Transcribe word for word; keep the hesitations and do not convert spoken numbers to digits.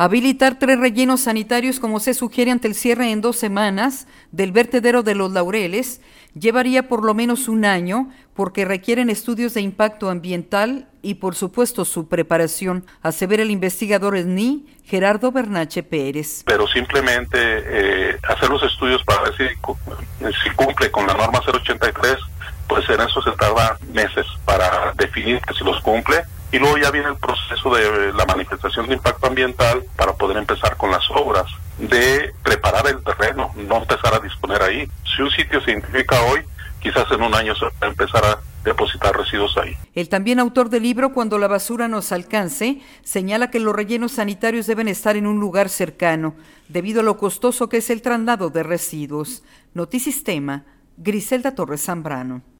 Habilitar tres rellenos sanitarios, como se sugiere ante el cierre en dos semanas del vertedero de Los Laureles, llevaría por lo menos un año porque requieren estudios de impacto ambiental y, por supuesto, su preparación, asevera el investigador S N I, Gerardo Bernache Pérez. Pero simplemente eh, hacer los estudios para ver si, si cumple con la norma cero ochenta y tres, pues en eso se tarda meses para definir que si los cumple. Y luego ya viene el proceso de la manifestación de impacto ambiental para poder empezar con las obras, de preparar el terreno, no empezar a disponer ahí. Si un sitio se identifica hoy, quizás en un año se va a empezar a depositar residuos ahí. El también autor del libro Cuando la basura nos alcance señala que los rellenos sanitarios deben estar en un lugar cercano, debido a lo costoso que es el traslado de residuos. Notisistema, Griselda Torres Zambrano.